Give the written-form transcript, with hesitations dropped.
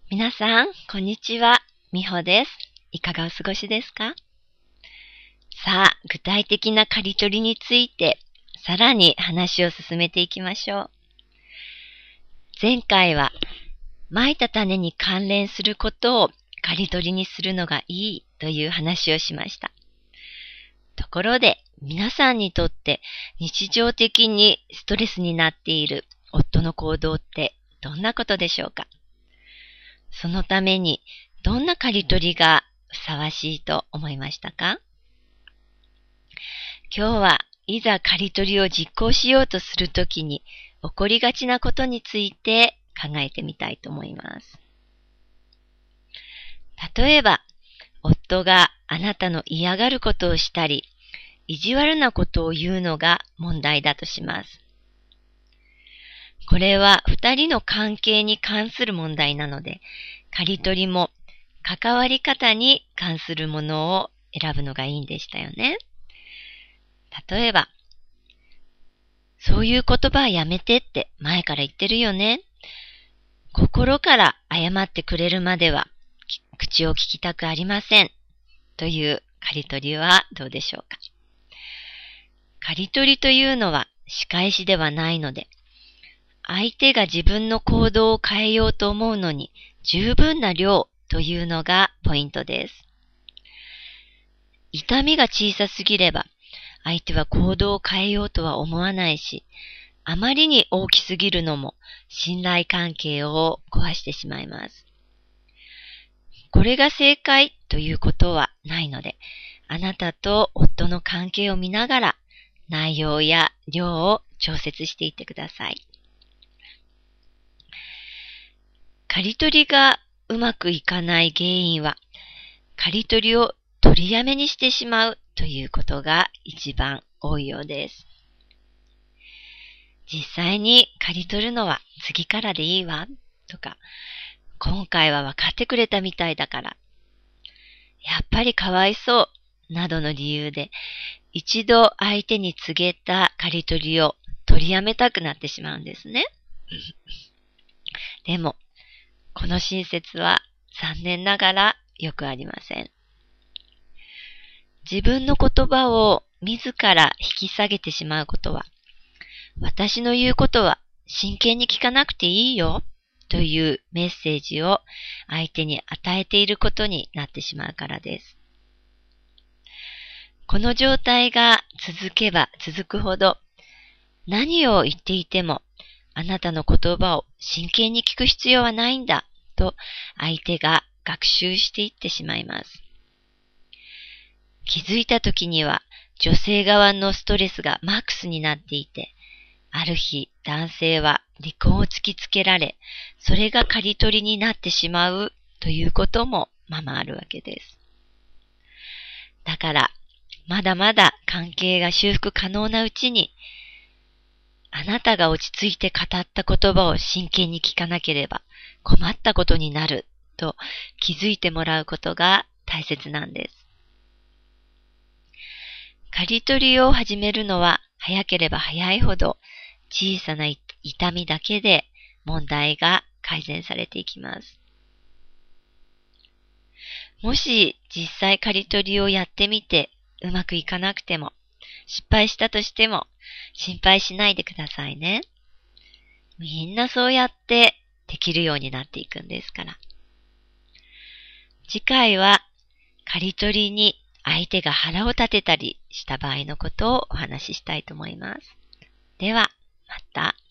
皆さん、こんにちは。みほです。いかがお過ごしですか？さあ、具体的な刈り取りについて、さらに話を進めていきましょう。前回は、蒔いた種に関連することを刈り取りにするのがいいという話をしました。ところで、皆さんにとって日常的にストレスになっている夫の行動ってどんなことでしょうか？そのためにどんな刈り取りがふさわしいと思いましたか？今日はいざ刈り取りを実行しようとするときに起こりがちなことについて考えてみたいと思います。例えば、夫があなたの嫌がることをしたり、意地悪なことを言うのが問題だとします。これは二人の関係に関する問題なので、刈り取りも関わり方に関するものを選ぶのがいいんでしたよね。例えば、そういう言葉はやめてって前から言ってるよね。心から謝ってくれるまでは口を聞きたくありません。という刈り取りはどうでしょうか。刈り取りというのは仕返しではないので、相手が自分の行動を変えようと思うのに十分な量というのがポイントです。痛みが小さすぎれば相手は行動を変えようとは思わないし、あまりに大きすぎるのも信頼関係を壊してしまいます。これが正解ということはないので、あなたと夫の関係を見ながら内容や量を調節していってください。刈り取りがうまくいかない原因は、刈り取りを取りやめにしてしまうということが一番多いようです。実際に刈り取るのは次からでいいわとか、今回は分かってくれたみたいだから、やっぱりかわいそうなどの理由で、一度相手に告げた刈り取りを取りやめたくなってしまうんですね。でも、この親切は残念ながらよくありません。自分の言葉を自ら引き下げてしまうことは、私の言うことは真剣に聞かなくていいよというメッセージを相手に与えていることになってしまうからです。この状態が続けば続くほど、何を言っていてもあなたの言葉を真剣に聞く必要はないんだと相手が学習していってしまいます。気づいた時には女性側のストレスがマックスになっていて、ある日男性は離婚を突きつけられ、それが刈り取りになってしまうということもままあるわけです。だから、まだまだ関係が修復可能なうちに、あなたが落ち着いて語った言葉を真剣に聞かなければ困ったことになると気づいてもらうことが大切なんです。刈り取りを始めるのは早ければ早いほど小さな痛みだけで問題が改善されていきます。もし実際刈り取りをやってみてうまくいかなくても、失敗したとしても心配しないでくださいね。みんなそうやってできるようになっていくんですから。次回は刈り取りに相手が腹を立てたりした場合のことをお話ししたいと思います。では、また。